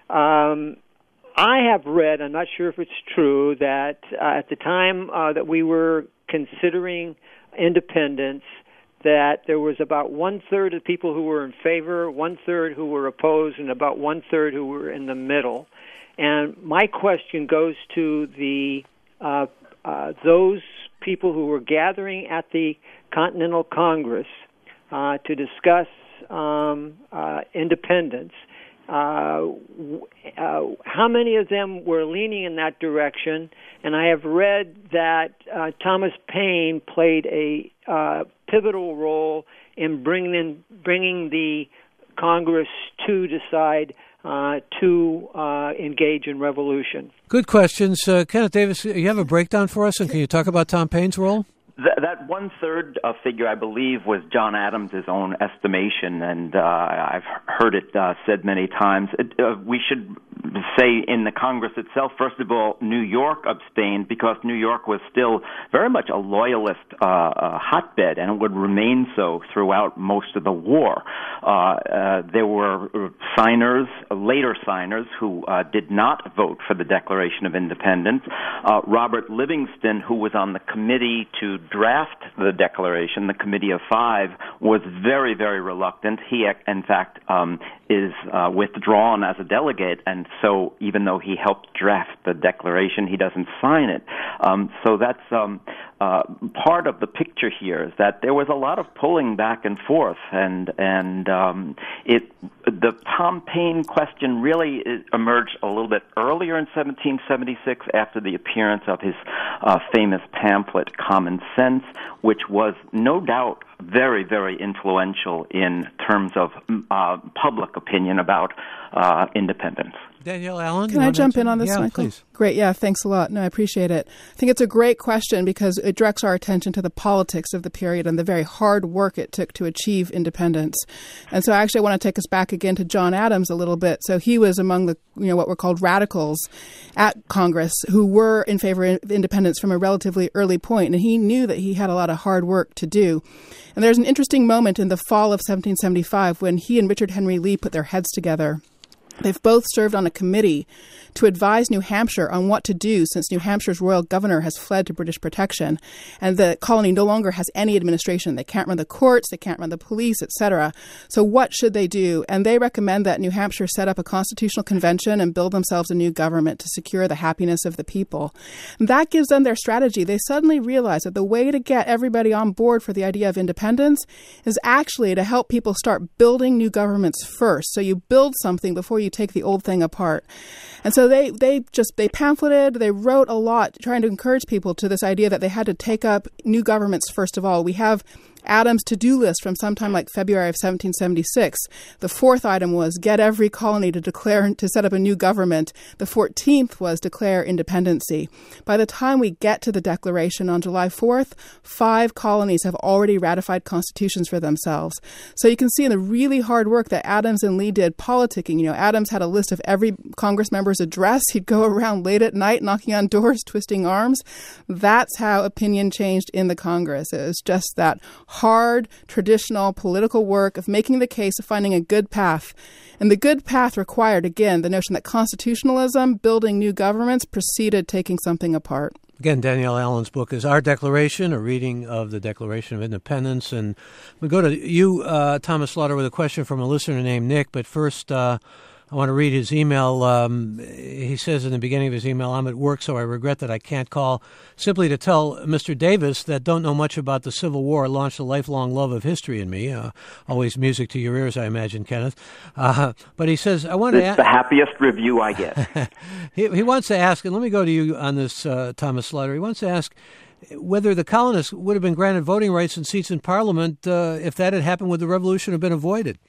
Um, I have read, I'm not sure if it's true, that uh, at the time uh, that we were considering independence, that there was about one-third of people who were in favor, one-third who were opposed, and about one-third who were in the middle. And my question goes to the uh, uh, those people who were gathering at the Continental Congress uh, to discuss um, uh, independence. uh, uh, how many of them were leaning in that direction? And I have read that uh, Thomas Paine played a uh, pivotal role in bringing bringing the Congress to decide uh, to uh, engage in revolution.
Good questions. Uh, Kenneth Davis, you have a breakdown for us, and can you talk about Tom Paine's role?
That, that one-third uh, figure, I believe, was John Adams' own estimation, and uh, I've heard it uh, said many times. It, uh, we should say in the Congress itself, first of all, New York abstained because New York was still very much a loyalist uh, uh, hotbed, and it would remain so throughout most of the war. Uh, uh, there were signers, later signers, who uh, did not vote for the Declaration of Independence. Uh, Robert Livingston, who was on the committee to draft the Declaration, the Committee of Five, was very, very reluctant. He, in fact, um, is uh, withdrawn as a delegate, and so even though he helped draft the Declaration, he doesn't sign it. Um, so that's um, uh, part of the picture here, is that there was a lot of pulling back and forth, and and um, it the Tom Paine question really emerged a little bit earlier in seventeen seventy-six after the appearance of his uh, famous pamphlet, Common Sense, which was no doubt very, very influential in terms of uh, public opinion about uh, independence.
Danielle Allen?
Can I jump in on this,
yeah,
Michael?
Please.
Great. Yeah, thanks a lot. No, I appreciate it. I think it's a great question because it directs our attention to the politics of the period and the very hard work it took to achieve independence. And so I actually want to take us back again to John Adams a little bit. So he was among the, you know, what were called radicals at Congress who were in favor of independence from a relatively early point, and he knew that he had a lot of hard work to do. And there's an interesting moment in the fall of seventeen seventy-five when he and Richard Henry Lee put their heads together. They've both served on a committee to advise New Hampshire on what to do since New Hampshire's royal governor has fled to British protection and the colony no longer has any administration. They can't run the courts, they can't run the police, et cetera. So what should they do? And they recommend that New Hampshire set up a constitutional convention and build themselves a new government to secure the happiness of the people. And that gives them their strategy. They suddenly realize that the way to get everybody on board for the idea of independence is actually to help people start building new governments first. So you build something before you take the old thing apart. And so they, they just, they pamphleted, they wrote a lot trying to encourage people to this idea that they had to take up new governments first of all. We have Adams' to-do list from sometime like February of seventeen seventy-six. The fourth item was get every colony to declare to set up a new government. The fourteenth was declare independency. By the time we get to the Declaration on July fourth, five colonies have already ratified constitutions for themselves. So you can see in the really hard work that Adams and Lee did politicking. You know, Adams had a list of every Congress member's address. He'd go around late at night knocking on doors, twisting arms. That's how opinion changed in the Congress. It was just that hard, traditional political work of making the case of finding a good path. And the good path required, again, the notion that constitutionalism, building new governments, preceded taking something apart.
Again, Danielle Allen's book is Our Declaration, a reading of the Declaration of Independence. And we go to you, uh, Thomas Slaughter, with a question from a listener named Nick. But first, uh, I want to read his email. Um, he says in the beginning of his email, I'm at work, so I regret that I can't call. Simply to tell Mister Davis that don't know much about the Civil War launched a lifelong love of history in me. Uh, always music to your ears, I imagine, Kenneth. Uh, but he says, I want
it's
to ask.
The happiest review I get.
he, he wants to ask, and let me go to you on this, uh, Thomas Slaughter. He wants to ask whether the colonists would have been granted voting rights and seats in Parliament uh, if that had happened, would the revolution have been avoided?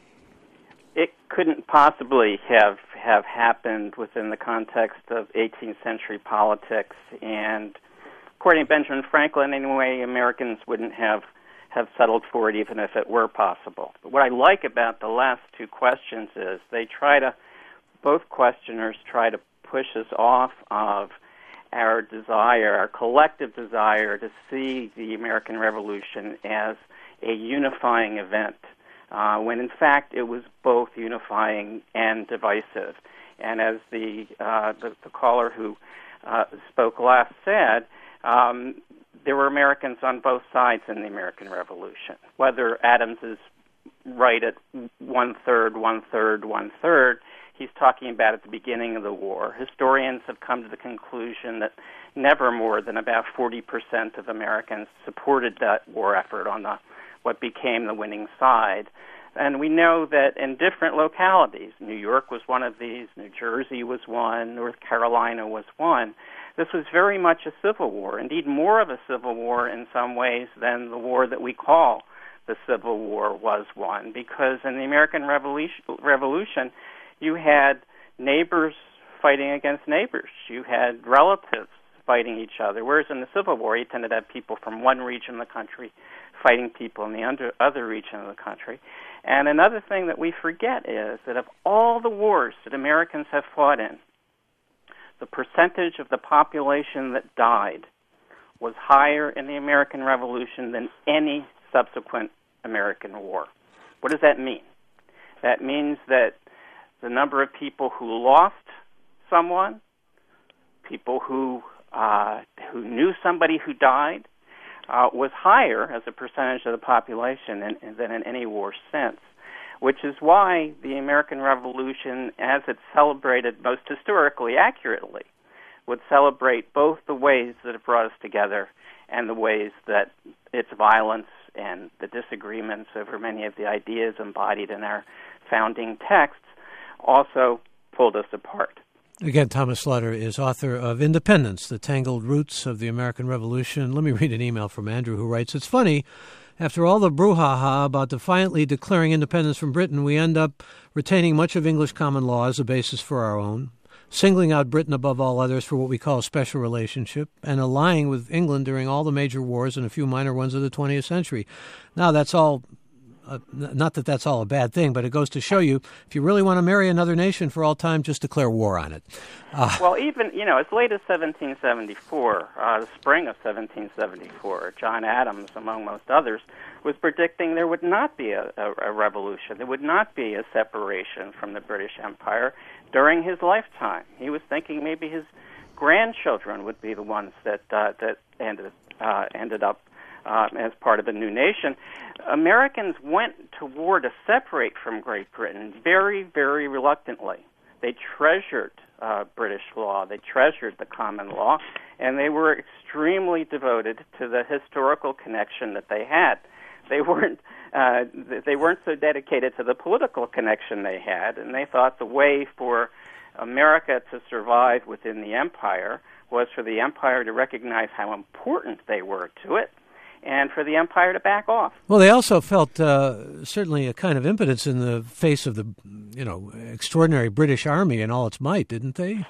It couldn't possibly have have happened within the context of eighteenth century politics, and according to Benjamin Franklin, anyway, Americans wouldn't have, have settled for it even if it were possible. But what I like about the last two questions is they try to, both questioners try to push us off of our desire, our collective desire to see the American Revolution as a unifying event. Uh, when in fact it was both unifying and divisive. And as the uh, the, the caller who uh, spoke last said, um, there were Americans on both sides in the American Revolution. Whether Adams is right at one-third, one-third, one-third, he's talking about at the beginning of the war. Historians have come to the conclusion that never more than about forty percent of Americans supported that war effort on the what became the winning side. And we know that in different localities, New York was one of these, New Jersey was one, North Carolina was one, this was very much a civil war, indeed more of a civil war in some ways than the war that we call the Civil War was one, because in the American Revolution, Revolution you had neighbors fighting against neighbors. You had relatives fighting each other, whereas in the Civil War you tended to have people from one region of the country fighting people in the under, other region of the country. And another thing that we forget is that of all the wars that Americans have fought in, the percentage of the population that died was higher in the American Revolution than any subsequent American war. What does that mean? That means that the number of people who lost someone, people who uh, who knew somebody who died, uh, was higher as a percentage of the population in, in, than in any war since, which is why the American Revolution, as it's celebrated most historically accurately, would celebrate both the ways that it brought us together and the ways that its violence and the disagreements over many of the ideas embodied in our founding texts also pulled us apart.
Again, Thomas Slaughter is author of Independence, The Tangled Roots of the American Revolution. Let me read an email from Andrew who writes, "It's funny, after all the brouhaha about defiantly declaring independence from Britain, we end up retaining much of English common law as a basis for our own, singling out Britain above all others for what we call a special relationship, and allying with England during all the major wars and a few minor ones of the twentieth century. Now, that's all, uh, not that that's all a bad thing, but it goes to show you, if you really want to marry another nation for all time, just declare war on it." Uh,
well, even, you know, as late as seventeen seventy-four, uh, the spring of seventeen seventy-four, John Adams, among most others, was predicting there would not be a, a, a revolution. There would not be a separation from the British Empire during his lifetime. He was thinking maybe his grandchildren would be the ones that uh, that ended uh, ended up uh, as part of a new nation. Americans went to war to separate from Great Britain very, very reluctantly. They treasured uh, British law. They treasured the common law, and they were extremely devoted to the historical connection that they had. They weren't uh, they weren't so dedicated to the political connection they had, and they thought the way for America to survive within the empire was for the empire to recognize how important they were to it, and for the empire to back off.
Well, they also felt uh, certainly a kind of impotence in the face of the, you know, extraordinary British Army and all its might, didn't they?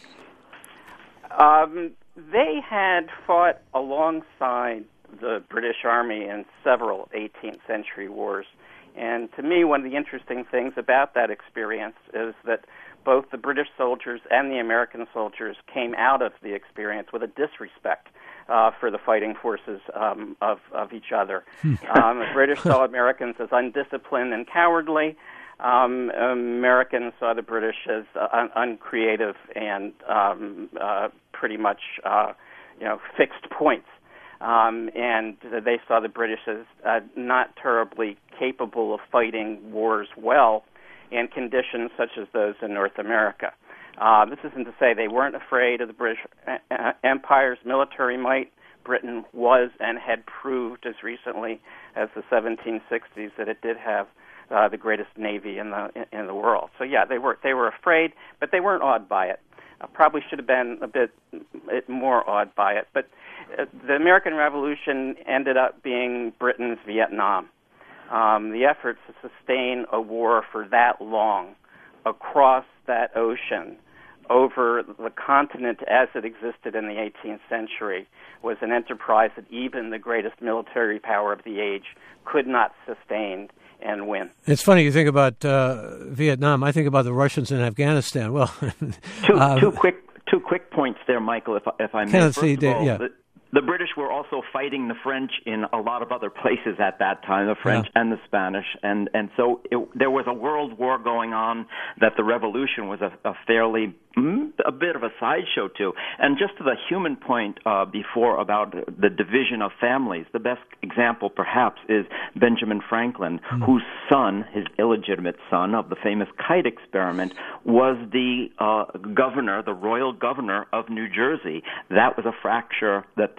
Um, they had fought alongside the British Army in several eighteenth century wars. And to me, one of the interesting things about that experience is that both the British soldiers and the American soldiers came out of the experience with a disrespect uh, for the fighting forces um, of, of each other. um, the British saw Americans as undisciplined and cowardly. Um, Americans saw the British as uh, un- uncreative and um, uh, pretty much, uh, you know, fixed points. Um, and they saw the British as uh, not terribly capable of fighting wars well in conditions such as those in North America. Uh, this isn't to say they weren't afraid of the British uh, Empire's military might. Britain was and had proved as recently as the seventeen sixties that it did have uh, the greatest navy in the in the world. So yeah, they were they were afraid, but they weren't awed by it. Uh, probably should have been a bit more awed by it, but uh, the American Revolution ended up being Britain's Vietnam. Um, the efforts to sustain a war for that long across that ocean over the continent as it existed in the eighteenth century was an enterprise that even the greatest military power of the age could not sustain and win.
It's funny, you think about uh, Vietnam. I think about the Russians in Afghanistan. Well,
two,
um,
two quick two quick points there, Michael, if, if I may.
First
of all,
yeah.
the, the British were also fighting the French in a lot of other places at that time, the French yeah. and the Spanish, and, and so it, there was a world war going on that the Revolution was a, a fairly, a bit of a sideshow to. And just to the human point uh, before about the division of families, the best example perhaps is Benjamin Franklin, mm. whose son, his illegitimate son of the famous kite experiment, was the uh, governor, the royal governor of New Jersey. That was a fracture that they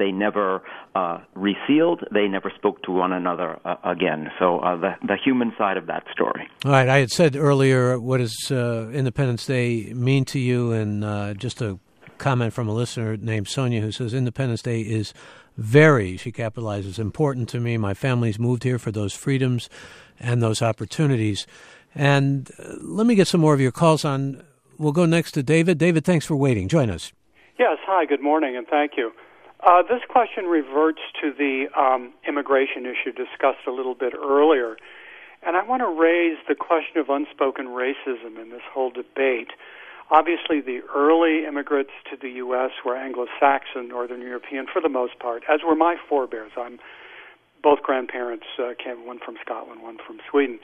they never uh, resealed. They never spoke to one another uh, again. So uh, the, the human side of that story.
All right. I had said earlier, what does uh, Independence Day mean to you? And uh, just a comment from a listener named Sonia who says, Independence Day is very, she capitalizes, important to me. My family's moved here for those freedoms and those opportunities. And uh, let me get some more of your calls on. We'll go next to David. David, thanks for waiting. Join us.
Yes, hi, good morning, and thank you. Uh, this question reverts to the um, immigration issue discussed a little bit earlier, and I want to raise the question of unspoken racism in this whole debate. Obviously, the early immigrants to the U S were Anglo-Saxon, Northern European for the most part, as were my forebears. I'm both grandparents uh, came, one from Scotland, one from Sweden.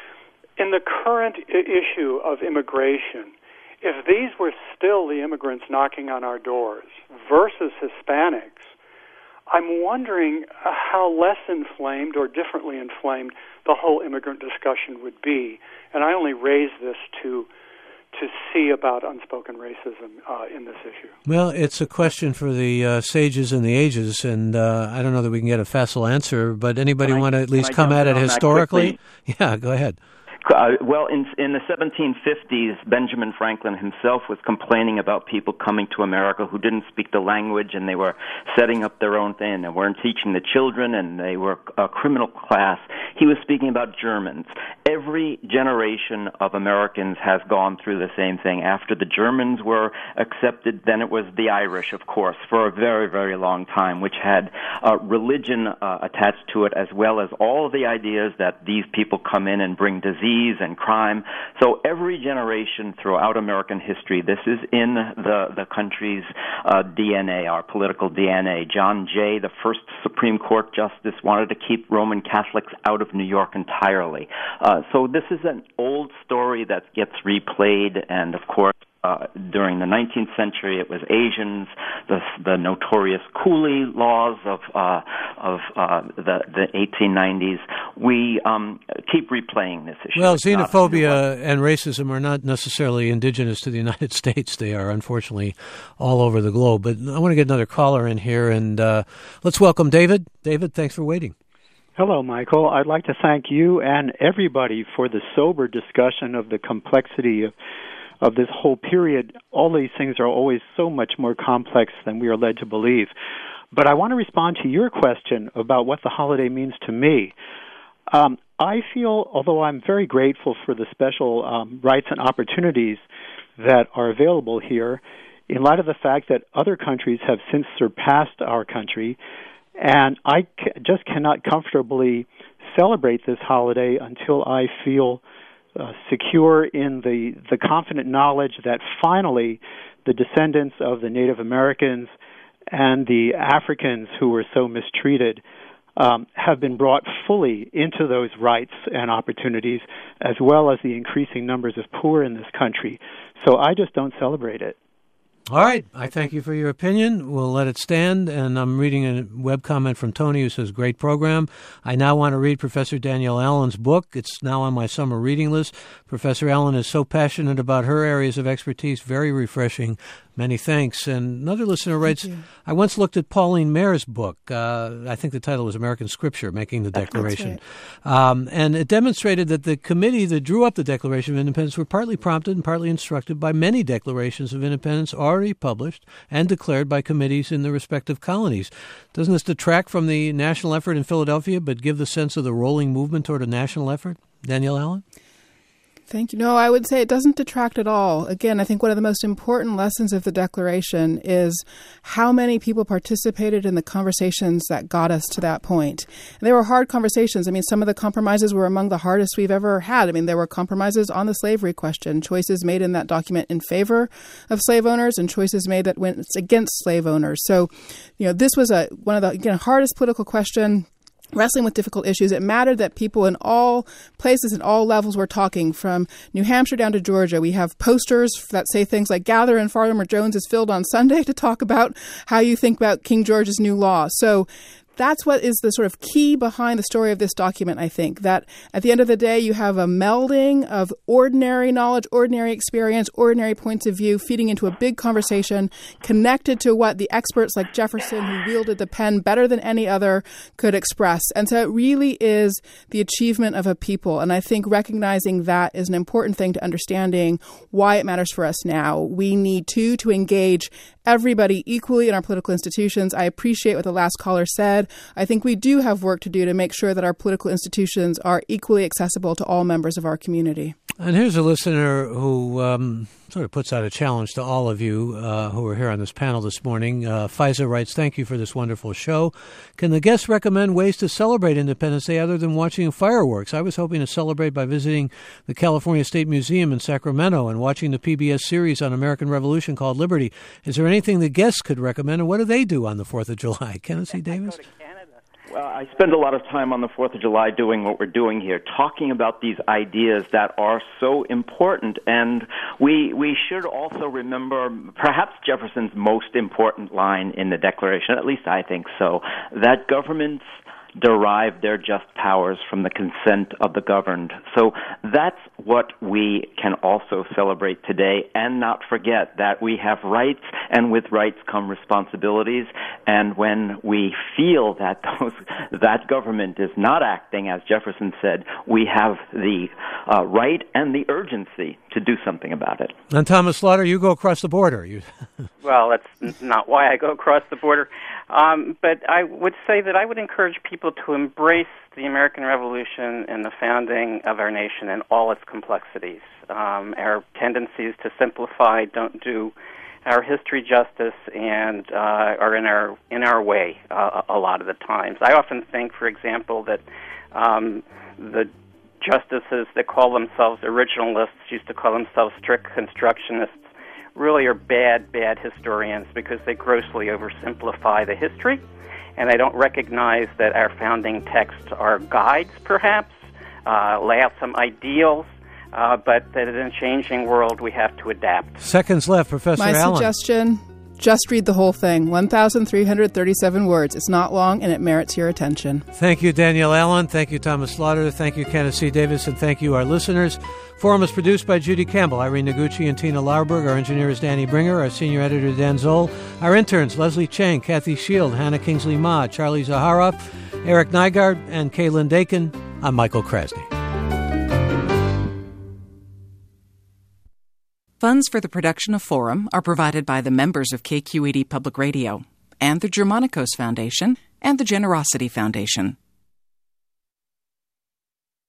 In the current I- issue of immigration, if these were still the immigrants knocking on our doors versus Hispanics, I'm wondering how less inflamed or differently inflamed the whole immigrant discussion would be. And I only raise this to to see about unspoken racism uh, in this issue.
Well, it's a question for the uh, sages and the ages, and uh, I don't know that we can get a facile answer, but anybody want to at least come at it historically? Yeah, go ahead.
Uh, well, in in the seventeen fifties, Benjamin Franklin himself was complaining about people coming to America who didn't speak the language, and they were setting up their own thing, and weren't teaching the children, and they were a criminal class. He was speaking about Germans. Every generation of Americans has gone through the same thing. After the Germans were accepted, then it was the Irish, of course, for a very, very long time, which had uh, religion uh, attached to it, as well as all of the ideas that these people come in and bring disease and crime. So every generation throughout American history, this is in the, the country's uh, D N A, our political D N A. John Jay, the first Supreme Court justice, wanted to keep Roman Catholics out of New York entirely. Uh, so this is an old story that gets replayed, and of course, Uh, during the nineteenth century, it was Asians, the, the notorious Cooley laws of uh, of uh, the, the eighteen nineties. We um, keep replaying this issue.
Well, xenophobia and racism are not necessarily indigenous to the United States. They are, unfortunately, all over the globe. But I want to get another caller in here, and uh, let's welcome David. David, thanks for waiting.
Hello, Michael. I'd like to thank you and everybody for the sober discussion of the complexity of of this whole period. All these things are always so much more complex than we are led to believe. But I want to respond to your question about what the holiday means to me. Um, I feel, although I'm very grateful for the special um, rights and opportunities that are available here, in light of the fact that other countries have since surpassed our country, and I c- just cannot comfortably celebrate this holiday until I feel Uh, secure in the, the confident knowledge that finally the descendants of the Native Americans and the Africans who were so mistreated um, have been brought fully into those rights and opportunities, as well as the increasing numbers of poor in this country. So I just don't celebrate it.
All right. I thank you for your opinion. We'll let it stand. And I'm reading a web comment from Tony who says, great program. I now want to read Professor Danielle Allen's book. It's now on my summer reading list. Professor Allen is so passionate about her areas of expertise. Very refreshing. Many thanks. And another listener writes, I once looked at Pauline Maier's book. Uh, I think the title was American Scripture, Making the Declaration. Right. Um, and it demonstrated that the committee that drew up the Declaration of Independence were partly prompted and partly instructed by many declarations of independence already published and declared by committees in the respective colonies. Doesn't this detract from the national effort in Philadelphia, but give the sense of the rolling movement toward a national effort? Danielle Allen?
Thank you. No, I would say it doesn't detract at all. Again, I think one of the most important lessons of the Declaration is how many people participated in the conversations that got us to that point. And they were hard conversations. I mean, some of the compromises were among the hardest we've ever had. I mean, there were compromises on the slavery question, choices made in that document in favor of slave owners and choices made that went against slave owners. So, you know, this was a one of the, again, hardest political question. Wrestling with difficult issues. It mattered that people in all places and all levels were talking, from New Hampshire down to Georgia. We have posters that say things like "Gather in Farmer Jones's Field on Sunday" to talk about how you think about King George's new law. So that's what is the sort of key behind the story of this document, I think, that at the end of the day, you have a melding of ordinary knowledge, ordinary experience, ordinary points of view feeding into a big conversation connected to what the experts like Jefferson, who wielded the pen better than any other, could express. And so it really is the achievement of a people. And I think recognizing that is an important thing to understanding why it matters for us now. We need to, to engage everybody equally in our political institutions. I appreciate what the last caller said. I think we do have work to do to make sure that our political institutions are equally accessible to all members of our community.
And here's a listener who um, sort of puts out a challenge to all of you uh, who are here on this panel this morning. Uh, Faiza writes, thank you for this wonderful show. Can the guests recommend ways to celebrate Independence Day other than watching fireworks? I was hoping to celebrate by visiting the California State Museum in Sacramento and watching the P B S series on American Revolution called Liberty. Is there anything the guests could recommend, and what do they do on the fourth of July? Kenneth C. Davis?
Well, I spend a lot of time on the fourth of July doing what we're doing here, talking about these ideas that are so important. And we we should also remember perhaps Jefferson's most important line in the Declaration, at least I think so, that governments derive their just powers from the consent of the governed. So that's what we can also celebrate today, and not forget that we have rights, and with rights come responsibilities. And when we feel that those that government is not acting as Jefferson said, we have the uh, right and the urgency to do something about it.
And Thomas Slaughter, you go across the border. You
Well, that's not why I go across the border. Um, but I would say that I would encourage people to embrace the American Revolution and the founding of our nation and all its complexities. Um, our tendencies to simplify don't do our history justice and uh, are in our in our way uh, a lot of the times. I often think, for example, that um, the justices that call themselves originalists used to call themselves strict constructionists really are bad, bad historians because they grossly oversimplify the history, and they don't recognize that our founding texts are guides, perhaps, uh, lay out some ideals, uh, but that in a changing world we have to adapt.
Seconds left, Professor
My
Allen.
suggestion, just read the whole thing, one thousand three hundred thirty-seven words. It's not long, and it merits your attention.
Thank you, Danielle Allen. Thank you, Thomas Slaughter. Thank you, Kenneth C. Davis. And thank you, our listeners. Forum is produced by Judy Campbell, Irene Noguchi, and Tina Lauerberg. Our engineer is Danny Bringer. Our senior editor, Dan Zoll. Our interns, Leslie Chang, Kathy Shield, Hannah Kingsley Ma, Charlie Zaharoff, Eric Nygaard, and Kaylin Dakin. I'm Michael Krasny.
Funds for the production of Forum are provided by the members of K Q E D Public Radio and the Germanicos Foundation and the Generosity Foundation.